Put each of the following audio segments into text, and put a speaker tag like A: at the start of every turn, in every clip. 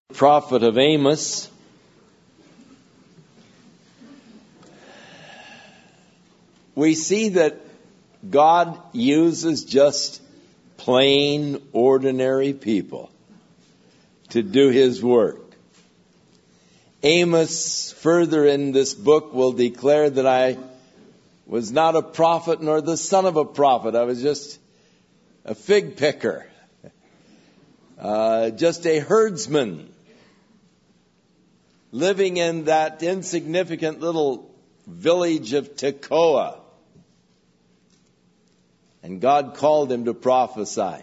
A: Prophet of Amos. We see that God uses just plain, ordinary people to do His work. Amos, further in this book, will declare that I was not a prophet nor the son of a prophet. I was just a fig picker, just a herdsman, living in that insignificant little village of Tekoa. And God called him to prophesy.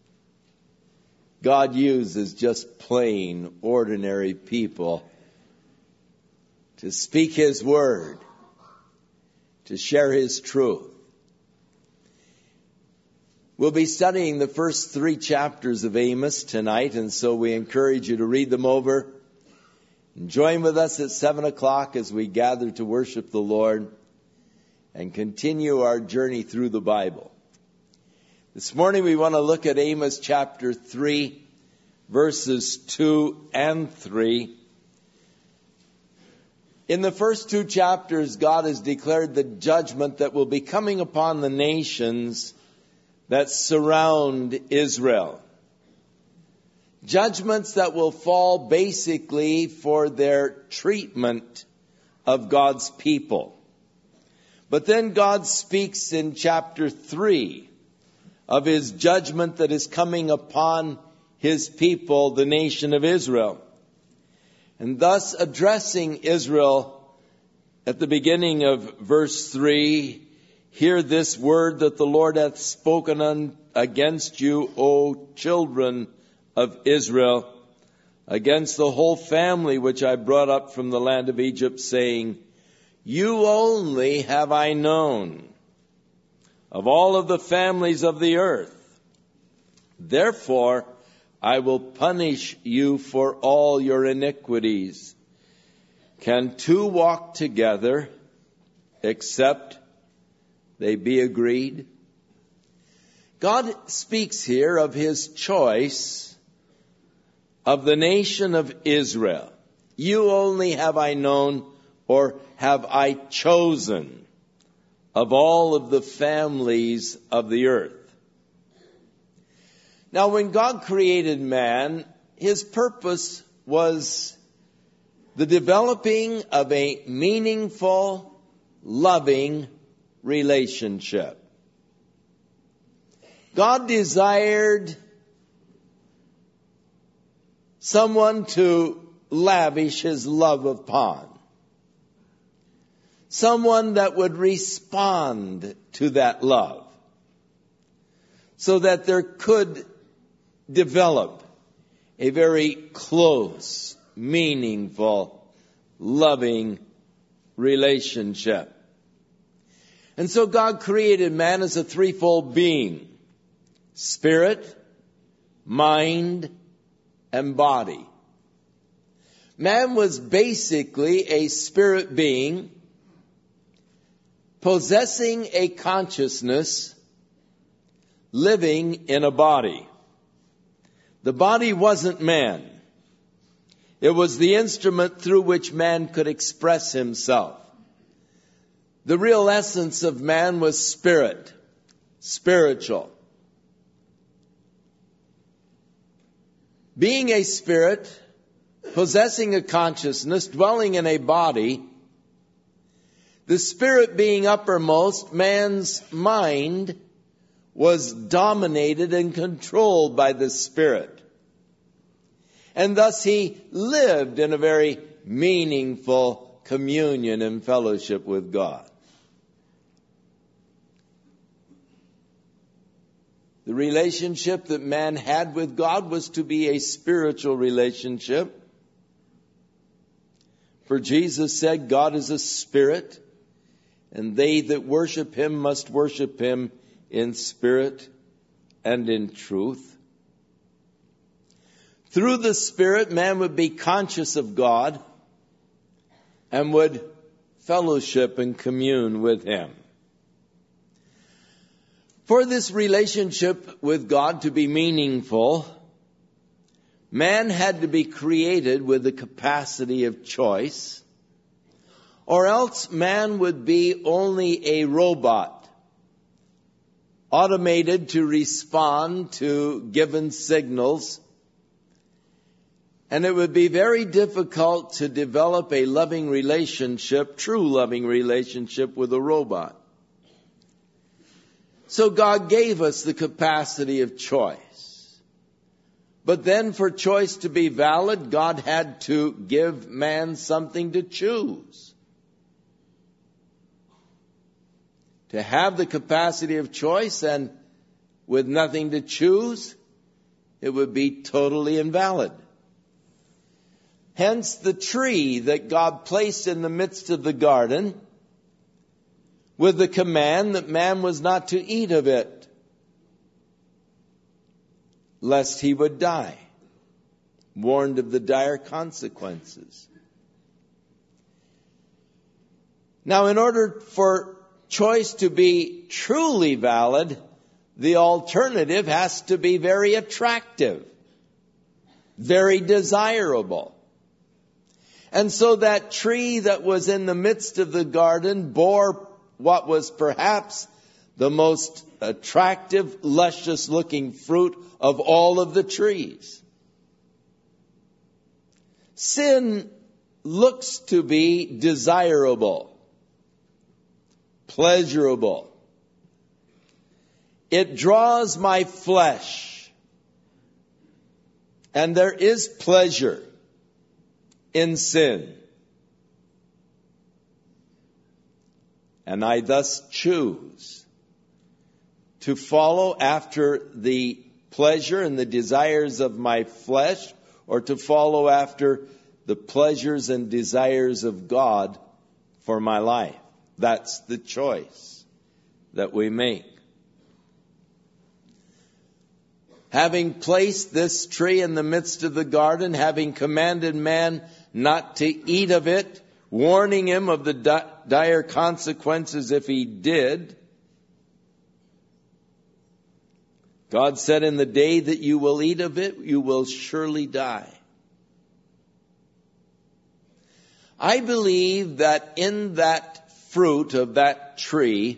A: God uses just plain, ordinary people to speak His word, to share His truth. We'll be studying the first 3 chapters of Amos tonight, and so we encourage you to read them over. And join with us at 7 o'clock as we gather to worship the Lord and continue our journey through the Bible. This morning we want to look at Amos chapter 3, verses 2 and 3. In the first 2 chapters, God has declared the judgment that will be coming upon the nations that surround Israel. Judgments that will fall basically for their treatment of God's people. But then God speaks in chapter 3 of His judgment that is coming upon His people, the nation of Israel. And thus addressing Israel at the beginning of verse 3, hear this word that the Lord hath spoken against you, O children of Israel, against the whole family which I brought up from the land of Egypt, saying, you only have I known of all of the families of the earth. Therefore, I will punish you for all your iniquities. Can 2 walk together except they be agreed? God speaks here of His choice of the nation of Israel. You only have I known, or have I chosen, of all of the families of the earth. Now, when God created man, His purpose was the developing of a meaningful, loving relationship. God desired someone to lavish His love upon. Someone that would respond to that love, so that there could develop a very close, meaningful, loving relationship. And so God created man as a threefold being: spirit, mind, and body. Man was basically a spirit being possessing a consciousness, living in a body. The body wasn't man. It was the instrument through which man could express himself. The real essence of man was spirit, spiritual. Being a spirit, possessing a consciousness, dwelling in a body, the spirit being uppermost, man's mind was dominated and controlled by the spirit. And thus he lived in a very meaningful communion and fellowship with God. The relationship that man had with God was to be a spiritual relationship. For Jesus said, God is a spirit, and they that worship Him must worship Him in spirit and in truth. Through the Spirit, man would be conscious of God and would fellowship and commune with Him. For this relationship with God to be meaningful, Man had to be created with the capacity of choice, or else man would be only a robot, automated to respond to given signals, and it would be very difficult to develop a loving relationship, true loving relationship with a robot. So God gave us the capacity of choice. But then for choice to be valid, God had to give man something to choose. To have the capacity of choice and with nothing to choose, it would be totally invalid. Hence the tree that God placed in the midst of the garden with the command that man was not to eat of it, lest he would die, warned of the dire consequences. Now, in order for choice to be truly valid, the alternative has to be very attractive, very desirable. And so that tree that was in the midst of the garden bore what was perhaps the most attractive, luscious-looking fruit of all of the trees. Sin looks to be desirable, pleasurable. It draws my flesh, and there is pleasure in sin. And I thus choose to follow after the pleasure and the desires of my flesh, or to follow after the pleasures and desires of God for my life. That's the choice that we make. Having placed this tree in the midst of the garden, having commanded man not to eat of it, warning him of the dire consequences if he did, God said, in the day that you will eat of it, you will surely die. I believe that in that fruit of that tree,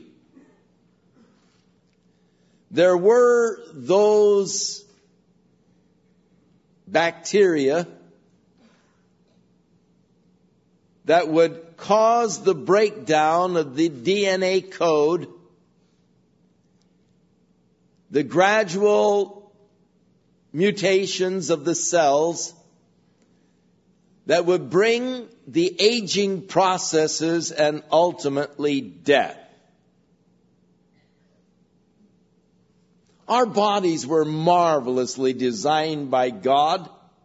A: there were those bacteria that would cause the breakdown of the DNA code, the gradual mutations of the cells that would bring the aging processes and ultimately death. Our bodies were marvelously designed by God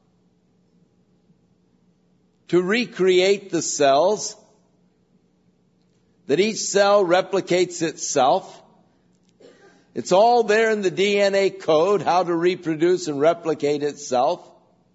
A: to recreate the cells, that each cell replicates itself. It's all there in the DNA code, how to reproduce and replicate itself.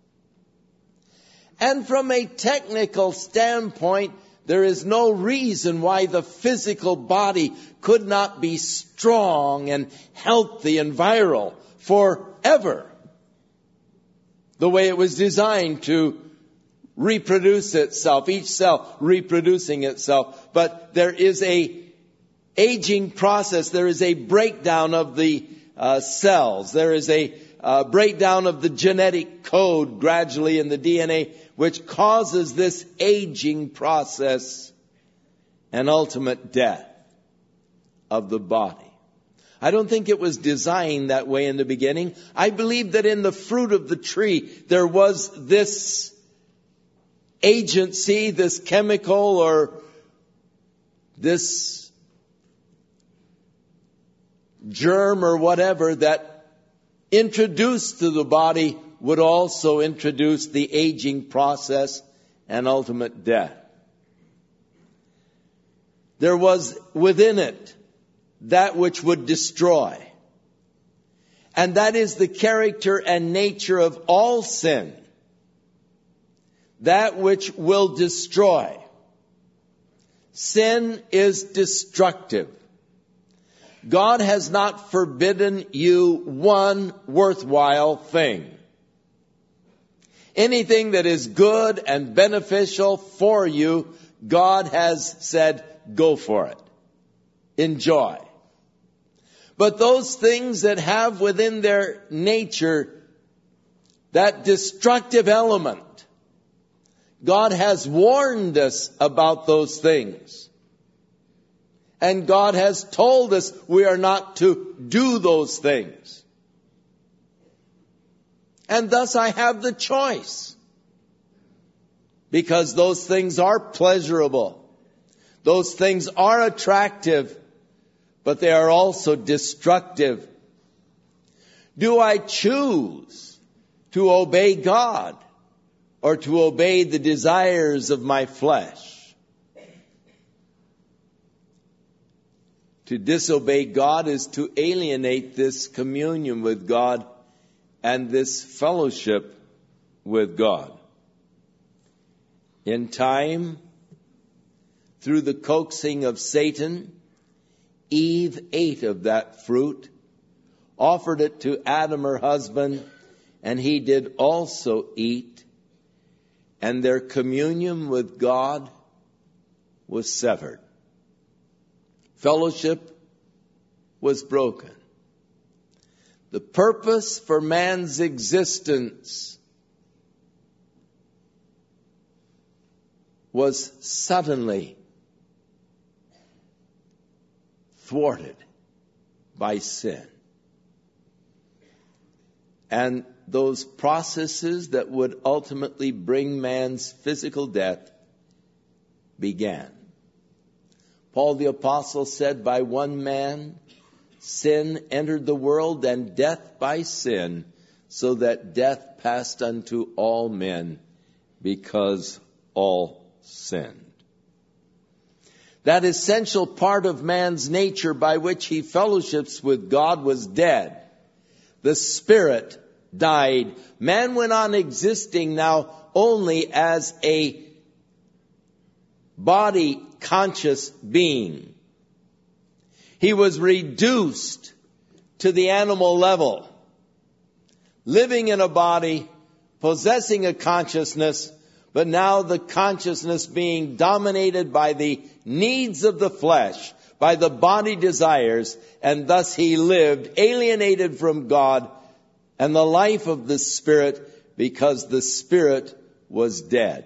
A: And from a technical standpoint, there is no reason why the physical body could not be strong and healthy and virile forever, the way it was designed to reproduce itself, each cell reproducing itself. But there is a aging process. There is a breakdown of the cells. There is a breakdown of the genetic code gradually in the DNA, which causes this aging process and ultimate death of the body. I don't think it was designed that way in the beginning. I believe that in the fruit of the tree there was this agency, this chemical, or this germ or whatever that introduced to the body would also introduce the aging process and ultimate death. There was within it that which would destroy. And that is the character and nature of all sin. That which will destroy. Sin is destructive. God has not forbidden you one worthwhile thing. Anything that is good and beneficial for you, God has said, go for it. Enjoy. But those things that have within their nature that destructive element, God has warned us about those things. And God has told us we are not to do those things. And thus I have the choice. Because those things are pleasurable. Those things are attractive. But they are also destructive. Do I choose to obey God or to obey the desires of my flesh? To disobey God is to alienate this communion with God and this fellowship with God. In time, through the coaxing of Satan, Eve ate of that fruit, offered it to Adam, her husband, and he did also eat, and their communion with God was severed. Fellowship was broken. The purpose for man's existence was suddenly thwarted by sin. And those processes that would ultimately bring man's physical death began. Paul the Apostle said, by one man sin entered the world, and death by sin, so that death passed unto all men, because all sinned. That essential part of man's nature by which he fellowships with God was dead. The spirit died. Man went on existing now only as a body conscious being. He was reduced to the animal level, living in a body, possessing a consciousness, but now the consciousness being dominated by the needs of the flesh, by the body desires, and thus he lived alienated from God and the life of the Spirit, because the Spirit was dead.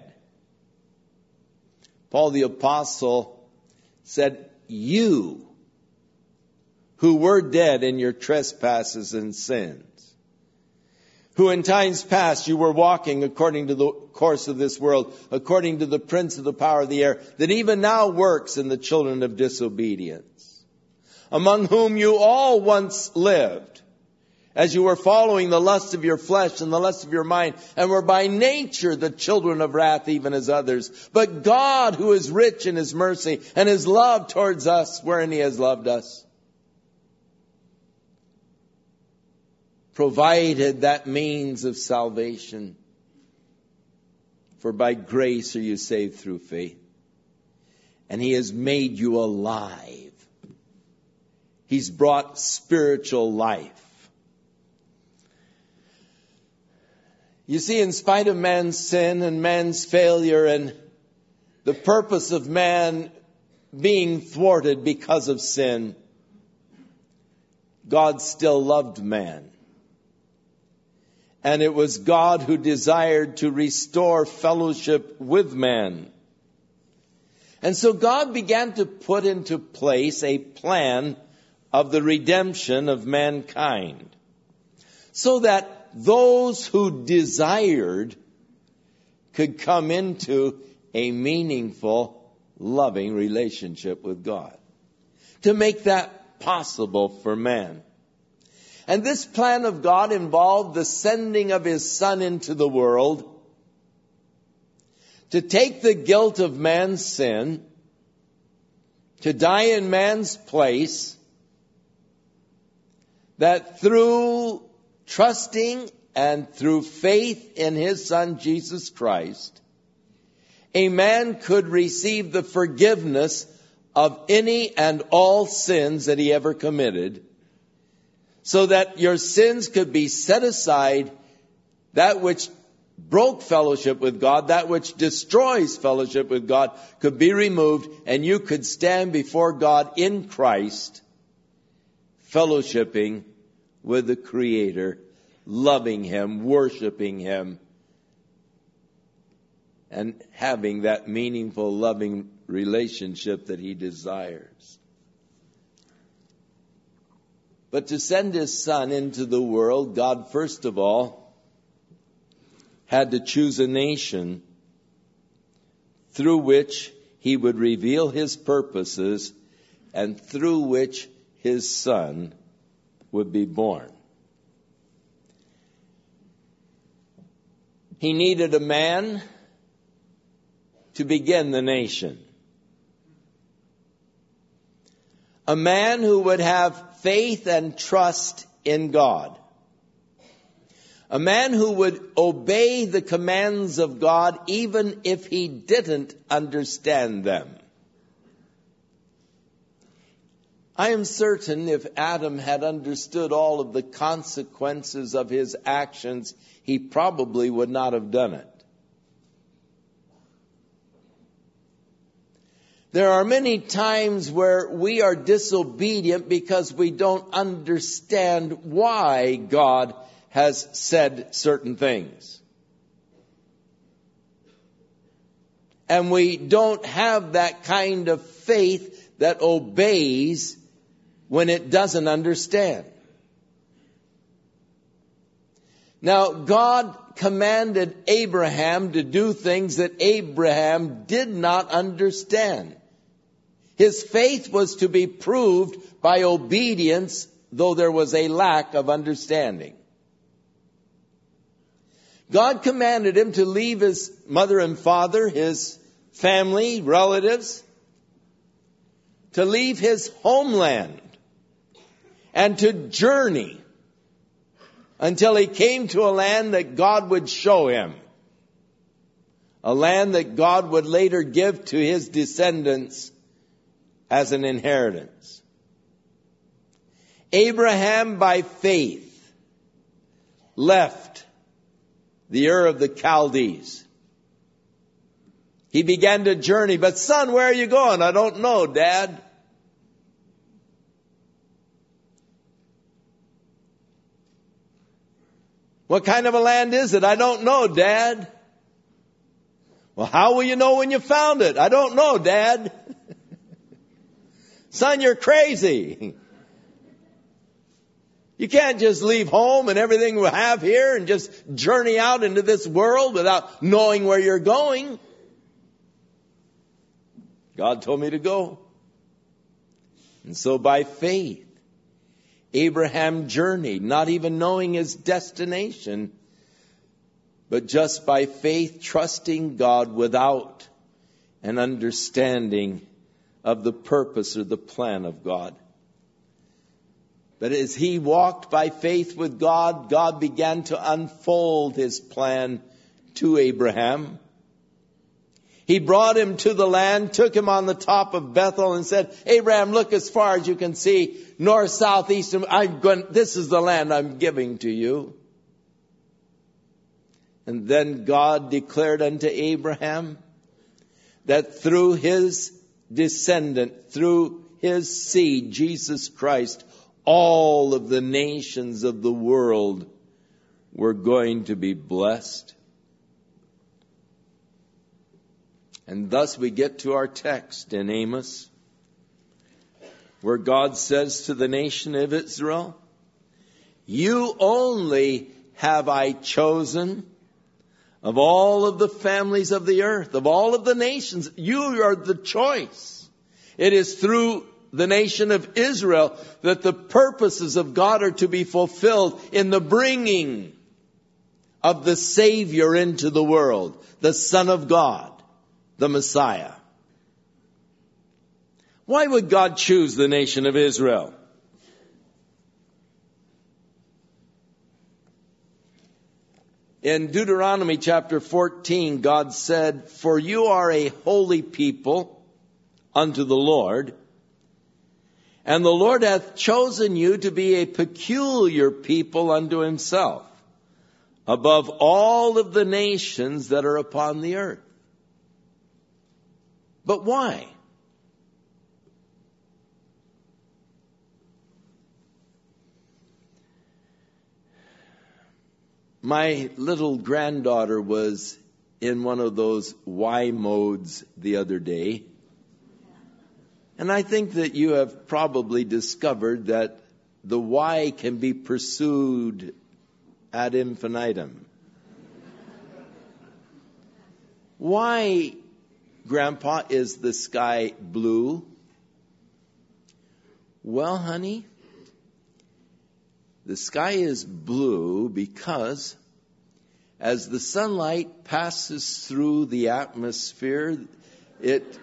A: Paul the Apostle said, you who were dead in your trespasses and sins, who in times past you were walking according to the course of this world, according to the prince of the power of the air, that even now works in the children of disobedience, among whom you all once lived, as you were following the lust of your flesh and the lust of your mind, and were by nature the children of wrath, even as others. But God, who is rich in his mercy and his love towards us, wherein he has loved us, provided that means of salvation. For by grace are you saved through faith. And he has made you alive. He's brought spiritual life. You see, in spite of man's sin and man's failure and the purpose of man being thwarted because of sin, God still loved man. And it was God who desired to restore fellowship with man. And so God began to put into place a plan of the redemption of mankind, so that those who desired could come into a meaningful, loving relationship with God. To make that possible for man. And this plan of God involved the sending of his Son into the world to take the guilt of man's sin, to die in man's place, that through trusting and through faith in his Son Jesus Christ, a man could receive the forgiveness of any and all sins that he ever committed, so that your sins could be set aside, that which broke fellowship with God, that which destroys fellowship with God, could be removed, and you could stand before God in Christ, fellowshipping with the Creator, loving Him, worshiping Him, and having that meaningful, loving relationship that He desires. But to send His Son into the world, God, first of all, had to choose a nation through which He would reveal His purposes and through which His Son would be born. He needed a man to begin the nation. A man who would have faith and trust in God. A man who would obey the commands of God even if he didn't understand them. I am certain if Adam had understood all of the consequences of his actions, he probably would not have done it. There are many times where we are disobedient because we don't understand why God has said certain things. And we don't have that kind of faith that obeys when it doesn't understand. Now, God commanded Abraham to do things that Abraham did not understand. His faith was to be proved by obedience, though there was a lack of understanding. God commanded him to leave his mother and father, his family, relatives, to leave his homeland and to journey until he came to a land that God would show him. A land that God would later give to his descendants as an inheritance. Abraham, by faith, left the Ur of the Chaldees. He began to journey. But son, where are you going? I don't know, Dad. What kind of a land is it? I don't know, Dad. Well, how will you know when you found it? I don't know, Dad. Son, you're crazy. You can't just leave home and everything we have here and just journey out into this world without knowing where you're going. God told me to go. And so by faith, Abraham journeyed, not even knowing his destination, but just by faith trusting God without an understanding of the purpose or the plan of God. But as he walked by faith with God, God began to unfold his plan to Abraham. He brought him to the land, took him on the top of Bethel and said, Abraham, look as far as you can see, north, south, east. This is the land I'm giving to you. And then God declared unto Abraham that through his descendant, through his seed, Jesus Christ, all of the nations of the world were going to be blessed. And thus we get to our text in Amos, where God says to the nation of Israel, you only have I chosen of all of the families of the earth, of all of the nations. You are the choice. It is through the nation of Israel that the purposes of God are to be fulfilled in the bringing of the Savior into the world, the Son of God, the Messiah. Why would God choose the nation of Israel? In Deuteronomy chapter 14, God said, for you are a holy people unto the Lord, and the Lord hath chosen you to be a peculiar people unto himself, above all of the nations that are upon the earth. But why? My little granddaughter was in one of those why modes the other day. And I think that you have probably discovered that the why can be pursued ad infinitum. Why, Grandpa, is the sky blue? Well, honey, the sky is blue because as the sunlight passes through the atmosphere, it,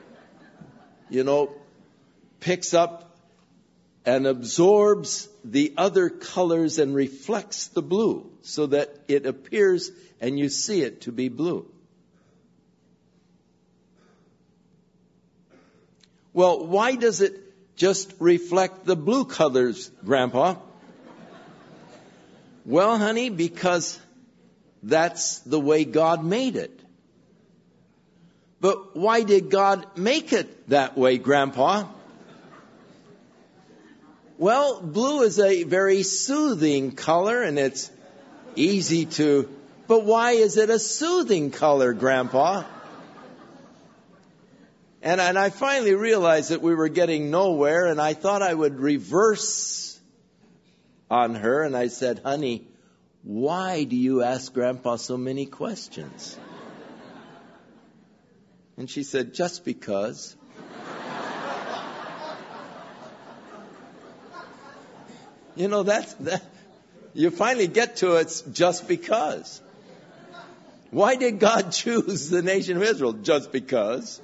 A: picks up and absorbs the other colors and reflects the blue so that it appears and you see it to be blue. Well, why does it just reflect the blue colors, Grandpa? Well, honey, because that's the way God made it. But why did God make it that way, Grandpa? Well, blue is a very soothing color and it's easy to... But why is it a soothing color, Grandpa? And I finally realized that we were getting nowhere, and I thought I would reverse on her, and I said, honey, why do you ask Grandpa so many questions? And she said, just because. You finally get to it's just because. Why did God choose the nation of Israel? Just because.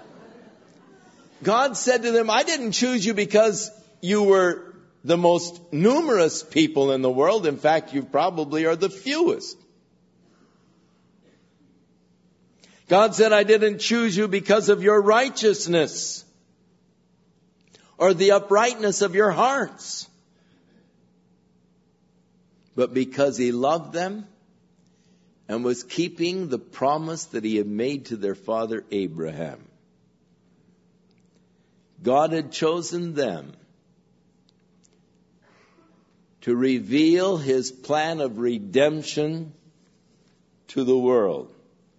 A: God said to them, I didn't choose you because you were the most numerous people in the world. In fact, you probably are the fewest. God said, I didn't choose you because of your righteousness or the uprightness of your hearts, but because He loved them and was keeping the promise that He had made to their father Abraham. God had chosen them to reveal His plan of redemption to the world,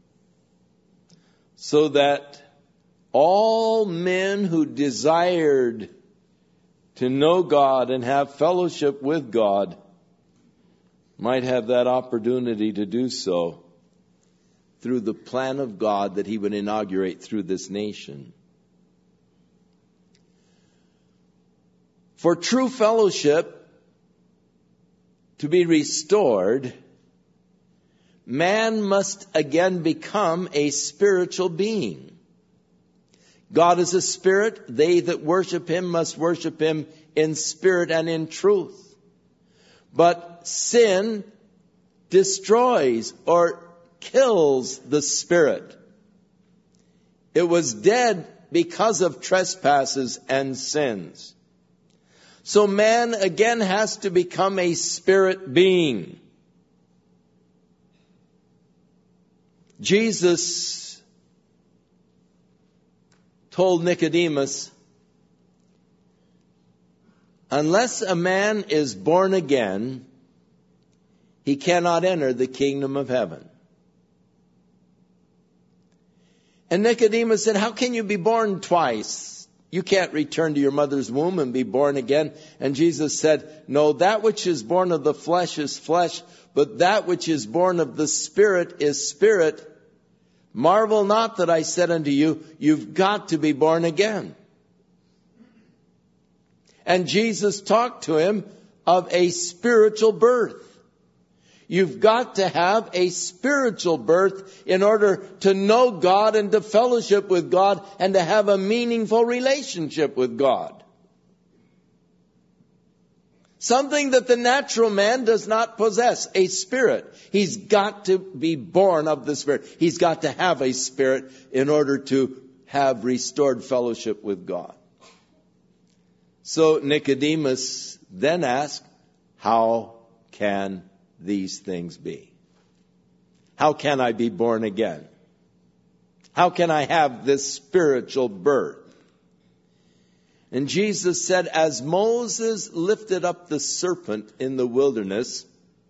A: so that all men who desired to know God and have fellowship with God might have that opportunity to do so through the plan of God that He would inaugurate through this nation. For true fellowship to be restored, man must again become a spiritual being. God is a spirit. They that worship Him must worship Him in spirit and in truth. But sin destroys or kills the spirit. It was dead because of trespasses and sins. So man again has to become a spirit being. Jesus told Nicodemus, unless a man is born again, he cannot enter the kingdom of heaven. And Nicodemus said, how can you be born twice? You can't return to your mother's womb and be born again. And Jesus said, no, that which is born of the flesh is flesh, but that which is born of the Spirit is spirit. Marvel not that I said unto you, you've got to be born again. And Jesus talked to him of a spiritual birth. You've got to have a spiritual birth in order to know God and to fellowship with God and to have a meaningful relationship with God. Something that the natural man does not possess, a spirit. He's got to be born of the Spirit. He's got to have a spirit in order to have restored fellowship with God. So Nicodemus then asked, how can these things be? How can I be born again? How can I have this spiritual birth? And Jesus said, as Moses lifted up the serpent in the wilderness,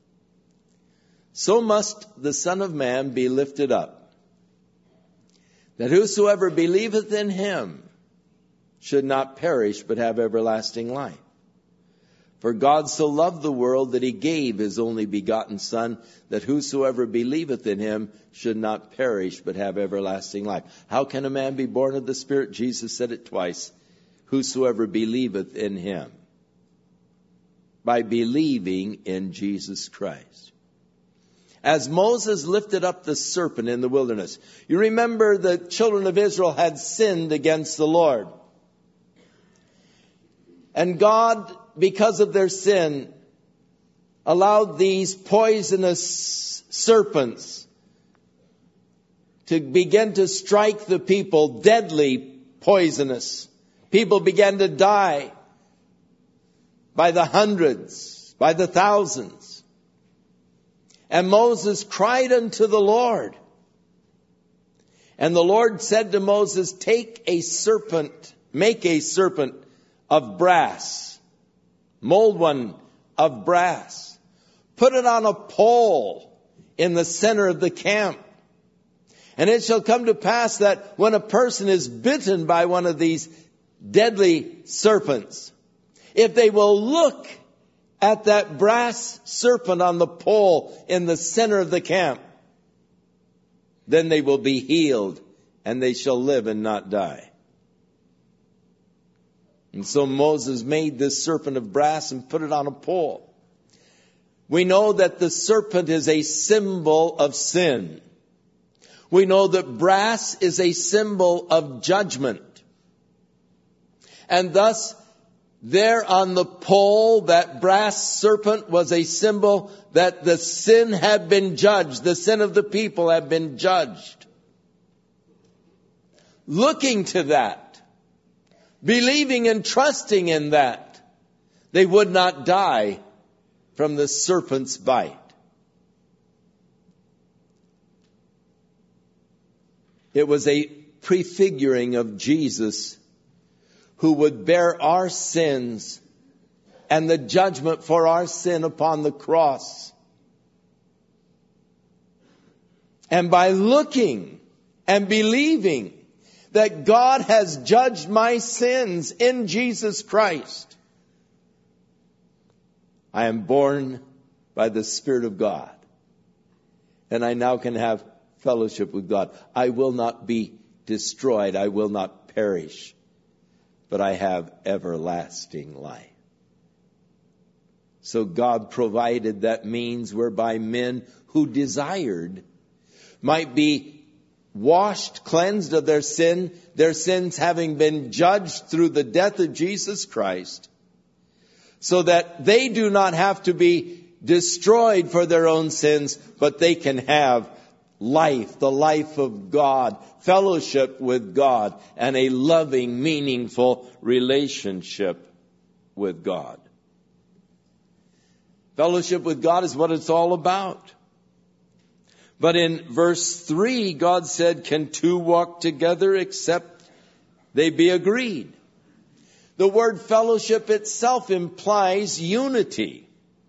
A: so must the Son of Man be lifted up, that whosoever believeth in him should not perish, but have everlasting life. For God so loved the world that he gave his only begotten Son, that whosoever believeth in him should not perish, but have everlasting life. How can a man be born of the Spirit? Jesus said it twice. Whosoever believeth in him. By believing in Jesus Christ. As Moses lifted up the serpent in the wilderness. You remember the children of Israel had sinned against the Lord. And God, because of their sin, allowed these poisonous serpents to begin to strike the people, deadly poisonous. People began to die by the hundreds, by the thousands. And Moses cried unto the Lord. And the Lord said to Moses, take a serpent, make a serpent of brass. Mold one of brass. Put it on a pole in the center of the camp. And it shall come to pass that when a person is bitten by one of these deadly serpents, if they will look at that brass serpent on the pole in the center of the camp, then they will be healed and they shall live and not die. And so Moses made this serpent of brass and put it on a pole. We know that the serpent is a symbol of sin. We know that brass is a symbol of judgment. And thus, there on the pole, that brass serpent was a symbol that the sin had been judged. The sin of the people had been judged. Looking to that, believing and trusting in that, they would not die from the serpent's bite. It was a prefiguring of Jesus, who would bear our sins and the judgment for our sin upon the cross. And by looking and believing that God has judged my sins in Jesus Christ, I am born by the Spirit of God. And I now can have fellowship with God. I will not be destroyed. I will not perish. But I have everlasting life. So God provided that means whereby men who desired might be washed, cleansed of their sins having been judged through the death of Jesus Christ, so that they do not have to be destroyed for their own sins, but they can have life, the life of God, fellowship with God, and a loving, meaningful relationship with God. Fellowship with God is what it's all about. But in verse 3, God said, can two walk together except they be agreed? The word fellowship itself implies unity.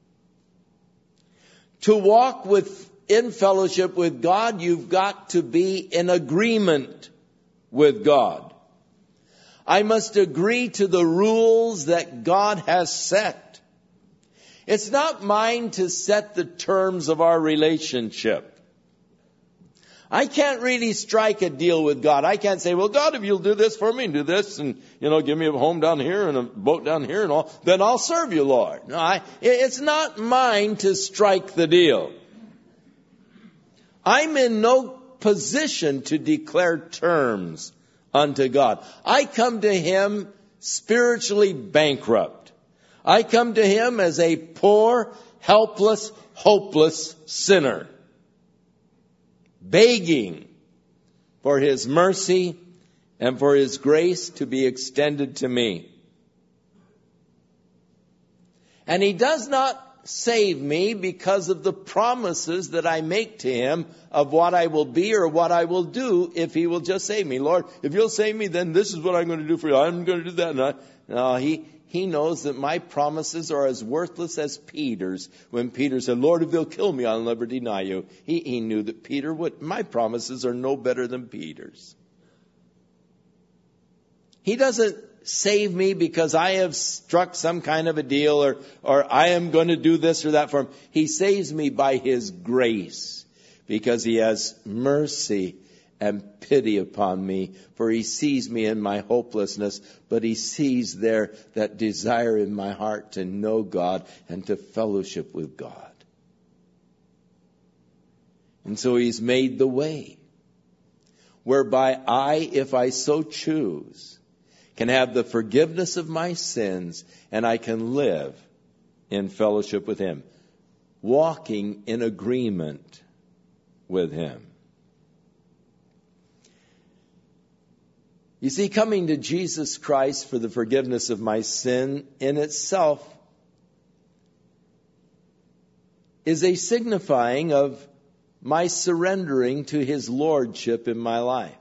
A: To walk in fellowship with God, you've got to be in agreement with God. I must agree to the rules that God has set. It's not mine to set the terms of our relationship. I can't really strike a deal with God. I can't say, well, God, if you'll do this for me and do this and, give me a home down here and a boat down here and all, then I'll serve you, Lord. No, it's not mine to strike the deal. I'm in no position to declare terms unto God. I come to Him spiritually bankrupt. I come to Him as a poor, helpless, hopeless sinner, begging for His mercy and for His grace to be extended to me. And He does not save me because of the promises that I make to him of what I will be or what I will do if he will just save me. Lord, if you'll save me, then this is what I'm going to do for you. I'm going to do that. No, he knows that my promises are as worthless as Peter's. When Peter said, Lord, if they'll kill me, I'll never deny you. He knew that Peter would. My promises are no better than Peter's. He doesn't save me because I have struck some kind of a deal or I am going to do this or that for him. He saves me by his grace because he has mercy and pity upon me, for he sees me in my hopelessness, but he sees there that desire in my heart to know God and to fellowship with God. And so he's made the way whereby I, if I so choose, can have the forgiveness of my sins, and I can live in fellowship with him, walking in agreement with him. You see, coming to Jesus Christ for the forgiveness of my sin in itself is a signifying of my surrendering to his lordship in my life.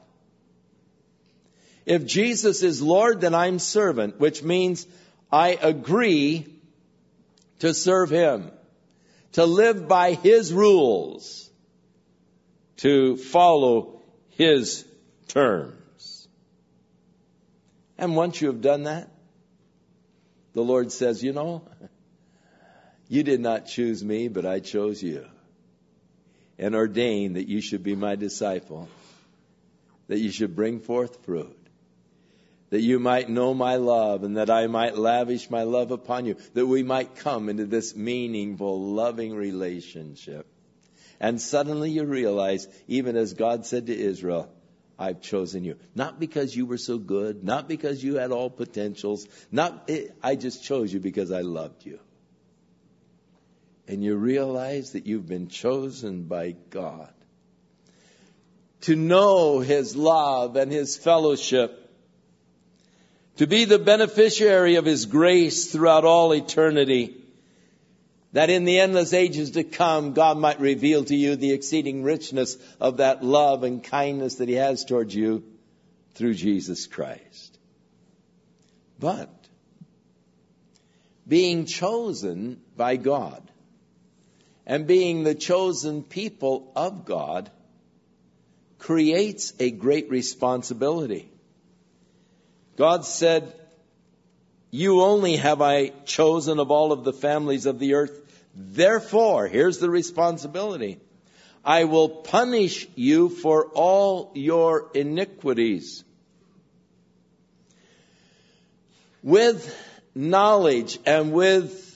A: If Jesus is Lord, then I'm servant, which means I agree to serve him, to live by his rules, to follow his terms. And once you have done that, the Lord says, you know, you did not choose me, but I chose you and ordained that you should be my disciple, that you should bring forth fruit, that you might know my love and that I might lavish my love upon you, that we might come into this meaningful, loving relationship. And suddenly you realize, even as God said to Israel, I've chosen you. Not because you were so good, not because you had all potentials, I just chose you because I loved you. And you realize that you've been chosen by God to know his love and his fellowship, to be the beneficiary of his grace throughout all eternity, that in the endless ages to come, God might reveal to you the exceeding richness of that love and kindness that he has towards you through Jesus Christ. But being chosen by God and being the chosen people of God creates a great responsibility. God said, you only have I chosen of all of the families of the earth. Therefore, here's the responsibility. I will punish you for all your iniquities. With knowledge and with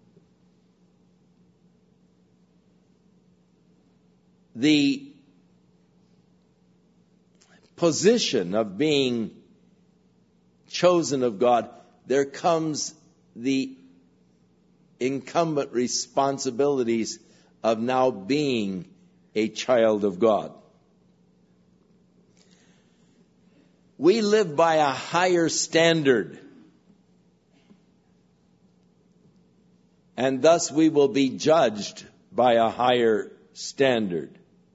A: the position of being chosen of God, there comes the incumbent responsibilities of now being a child of God. We live by a higher standard, and thus we will be judged by a higher standard.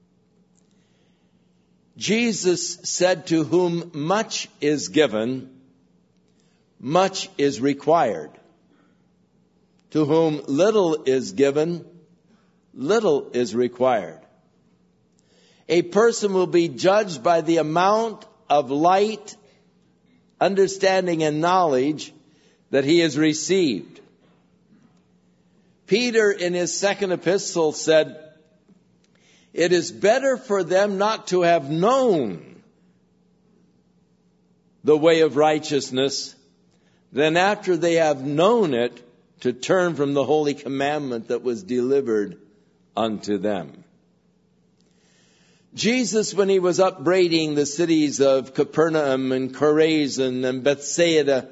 A: Jesus said, to whom much is given, much is required. To whom little is given, little is required. A person will be judged by the amount of light, understanding, and knowledge that he has received. Peter, in his second epistle, said, it is better for them not to have known the way of righteousness than after they have known it to turn from the holy commandment that was delivered unto them. Jesus, when he was upbraiding the cities of Capernaum and Chorazin and Bethsaida,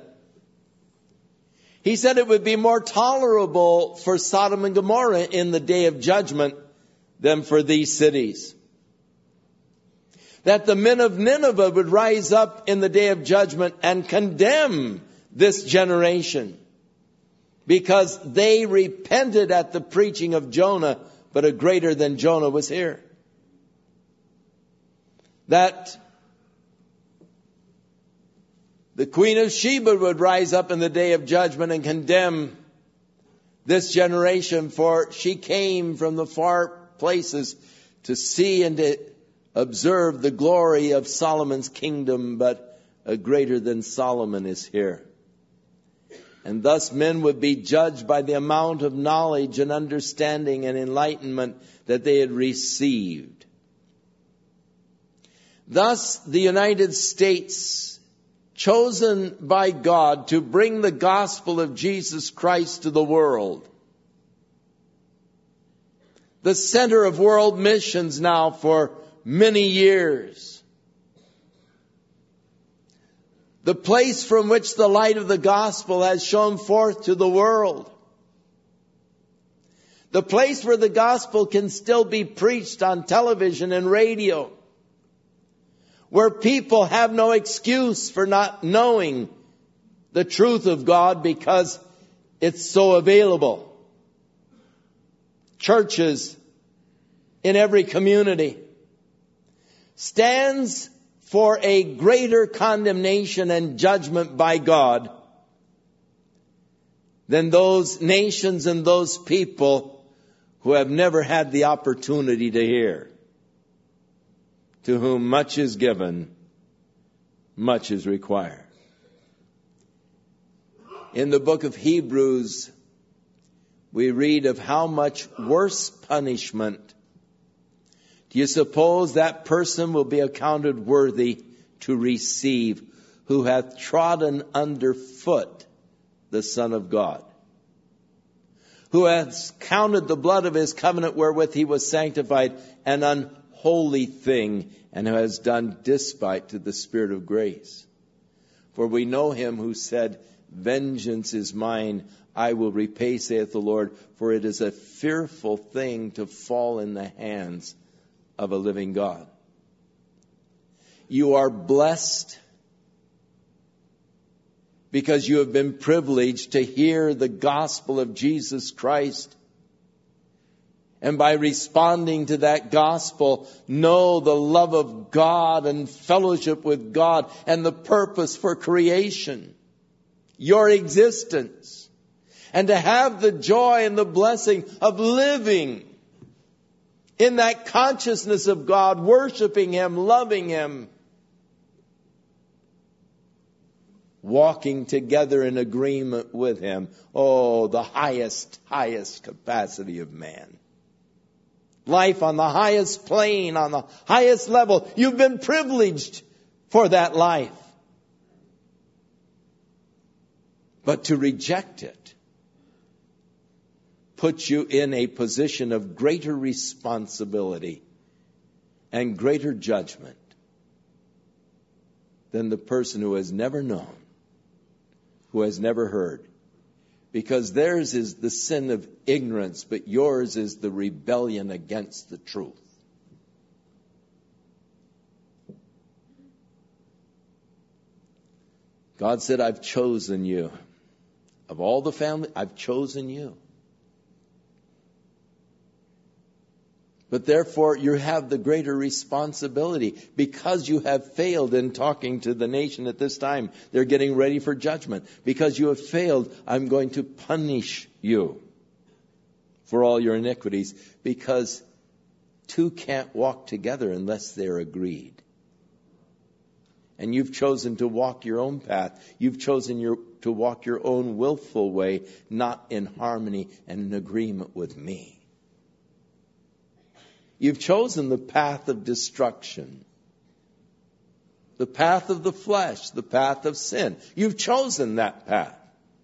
A: he said it would be more tolerable for Sodom and Gomorrah in the day of judgment than for these cities. That the men of Nineveh would rise up in the day of judgment and condemn this generation. because they repented at the preaching of Jonah, but a greater than Jonah was here. That the Queen of Sheba would rise up in the day of judgment and condemn this generation, for she came from the far places to see and to observe the glory of Solomon's kingdom, but a greater than Solomon is here. And thus men would be judged by the amount of knowledge and understanding and enlightenment that they had received. Thus the United States, chosen by God to bring the gospel of Jesus Christ to the world, the center of world missions now for many years, the place from which the light of the gospel has shone forth to the world, the place where the gospel can still be preached on television and radio, where people have no excuse for not knowing the truth of God because it's so available. Churches in every community stands for a greater condemnation and judgment by God than those nations and those people who have never had the opportunity to hear. To whom much is given, much is required. In the book of Hebrews, we read of how much worse punishment do you suppose that person will be accounted worthy to receive who hath trodden underfoot the Son of God, who hath counted the blood of his covenant wherewith he was sanctified an unholy thing, and who has done despite to the Spirit of grace? For we know him who said, vengeance is mine, I will repay, saith the Lord, for it is a fearful thing to fall in the hands of a living God. You are blessed because you have been privileged to hear the gospel of Jesus Christ. And by responding to that gospel, know the love of God and fellowship with God and the purpose for creation, your existence, and to have the joy and the blessing of living in that consciousness of God, worshiping Him, loving Him, walking together in agreement with Him. Oh, the highest capacity of man. Life on the highest plane, on the highest level. You've been privileged for that life. But to reject it puts you in a position of greater responsibility and greater judgment than the person who has never known, who has never heard. Because theirs is the sin of ignorance, but yours is the rebellion against the truth. God said, I've chosen you. Of all the family, I've chosen you. But therefore, you have the greater responsibility because you have failed in talking to the nation at this time. They're getting ready for judgment. Because you have failed, I'm going to punish you for all your iniquities. Because two can't walk together unless they're agreed. And you've chosen to walk your own path. You've chosen to walk your own willful way, not in harmony and in agreement with me. You've chosen the path of destruction, the path of the flesh, the path of sin. You've chosen that path.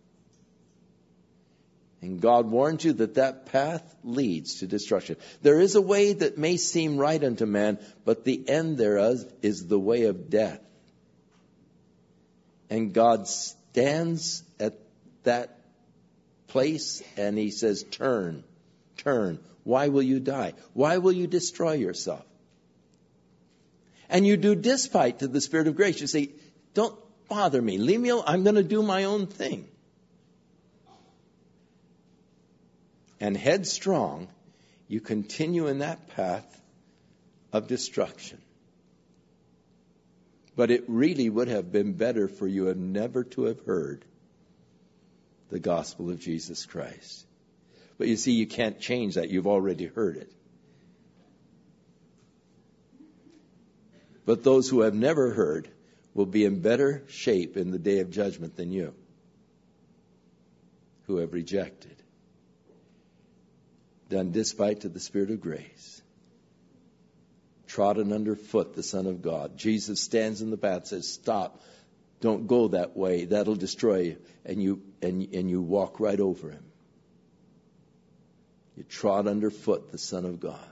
A: And God warns you that that path leads to destruction. There is a way that may seem right unto man, but the end thereof is the way of death. And God stands at that place and He says, turn. Why will you die? Why will you destroy yourself? And you do despite to the Spirit of grace. You say, don't bother me. Leave me alone. I'm going to do my own thing. and headstrong, you continue in that path of destruction. But it really would have been better for you never to have heard the gospel of Jesus Christ. But you see, you can't change that. You've already heard it. But those who have never heard will be in better shape in the day of judgment than you, who have rejected, done despite to the Spirit of grace, trodden underfoot the Son of God. Jesus stands in the path and says, stop, don't go that way, that'll destroy you. And you walk right over him. You trod underfoot the Son of God.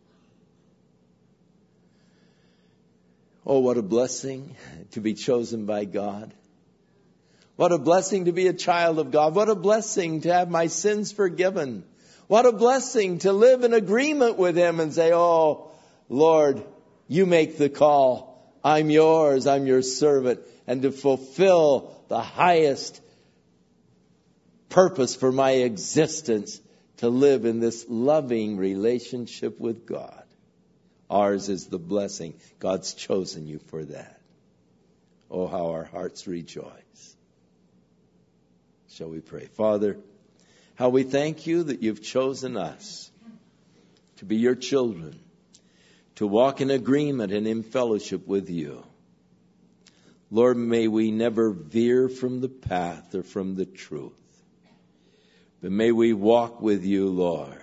A: Oh, what a blessing to be chosen by God. What a blessing to be a child of God. What a blessing to have my sins forgiven. What a blessing to live in agreement with him and say, oh, Lord, you make the call. I'm yours. I'm your servant. And to fulfill the highest purpose for my existence, to live in this loving relationship with God. Ours is the blessing. God's chosen you for that. Oh, how our hearts rejoice. Shall we pray? Father, how we thank you that you've chosen us to be your children, to walk in agreement and in fellowship with you. Lord, may we never veer from the path or from the truth, but may we walk with you, Lord,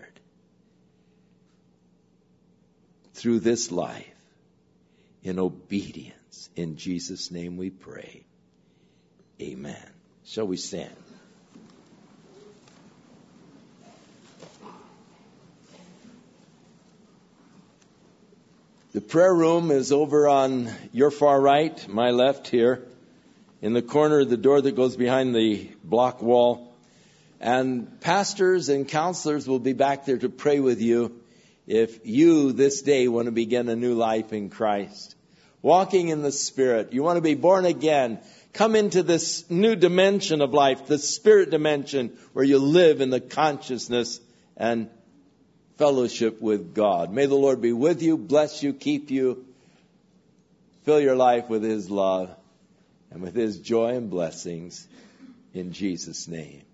A: through this life in obedience. In Jesus' name we pray. Amen. Shall we stand? The prayer room is over on your far right, my left here, in the corner of the door that goes behind the block wall. And pastors and counselors will be back there to pray with you if you this day want to begin a new life in Christ. Walking in the Spirit. You want to be born again. Come into this new dimension of life, the Spirit dimension, where you live in the consciousness and fellowship with God. May the Lord be with you, bless you, keep you, fill your life with his love and with his joy and blessings in Jesus' name.